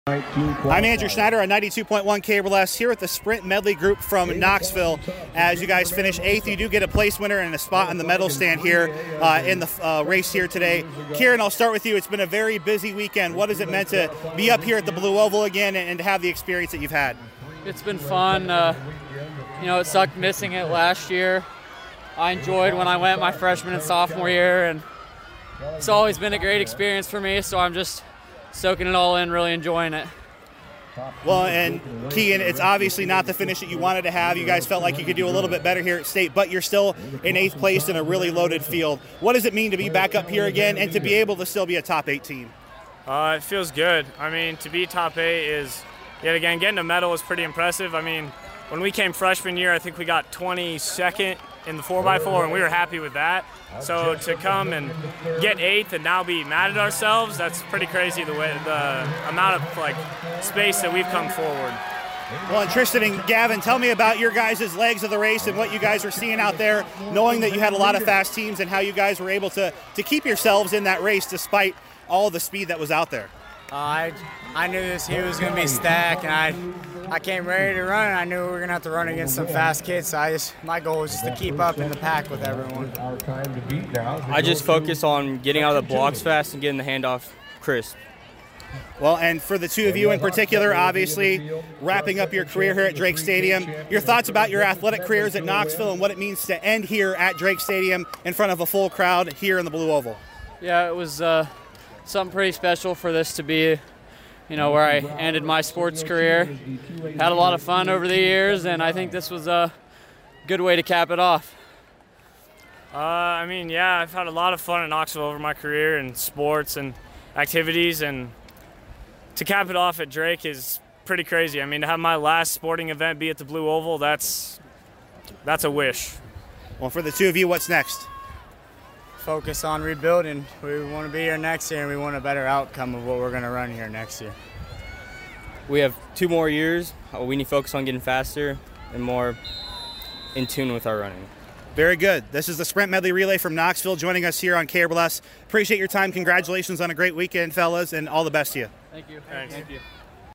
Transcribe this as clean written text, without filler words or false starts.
I'm Andrew Schneider on 92.1 KBLS here with the Sprint Medley group from Knoxville. As you guys finish 8th, you do get a place winner and a spot on the medal stand here in the race here today. Kieran, I'll start with you. It's been a very busy weekend. What has it meant to be up here at the Blue Oval again and to have the experience that you've had? It's been fun. It sucked missing it last year. I enjoyed when I went my freshman and sophomore year, and it's always been a great experience for me, so I'm just soaking it all in, really enjoying it. Well, and Keegan, it's obviously not the finish that you wanted to have. You guys felt like you could do a little bit better here at State, but you're still in 8th place in a really loaded field. What does it mean to be back up here again and to be able to still be a top 8 team? It feels good. I mean, to be top 8 is, yet again, getting a medal is pretty impressive. I mean, when we came freshman year, I think we got 22nd in the 4x4, and we were happy with that. So to come and get 8th and now be mad at ourselves, that's pretty crazy, the amount of space that we've come forward. Well, and Tristan and Gavin, tell me about your guys' legs of the race and what you guys were seeing out there, knowing that you had a lot of fast teams and how you guys were able to keep yourselves in that race despite all the speed that was out there. I knew this here was going to be stacked, and I came ready to run, and I knew we were going to have to run against some fast kids, so my goal was just to keep up in the pack with everyone. I just focused on getting out of the blocks fast and getting the handoff crisp. Well, and for the two of you in particular, obviously wrapping up your career here at Drake Stadium, your thoughts about your athletic careers at Knoxville and what it means to end here at Drake Stadium in front of a full crowd here in the Blue Oval. Yeah, it was something pretty special for this to be, where I ended my sports career. Had a lot of fun over the years, and I think this was a good way to cap it off. I've had a lot of fun in Knoxville over my career and sports and activities, and to cap it off at Drake is pretty crazy. I mean, to have my last sporting event be at the Blue Oval, that's a wish. Well, for the two of you, what's next? Focus on rebuilding. We want to be here next year, and we want a better outcome of what we're going to run here next year. We have 2 more years. We need to focus on getting faster and more in tune with our running. Very good. This is the Sprint Medley Relay from Knoxville joining us here on KBLS. Appreciate your time. Congratulations on a great weekend, fellas, and all the best to you. Thank you. Thanks. Thank you.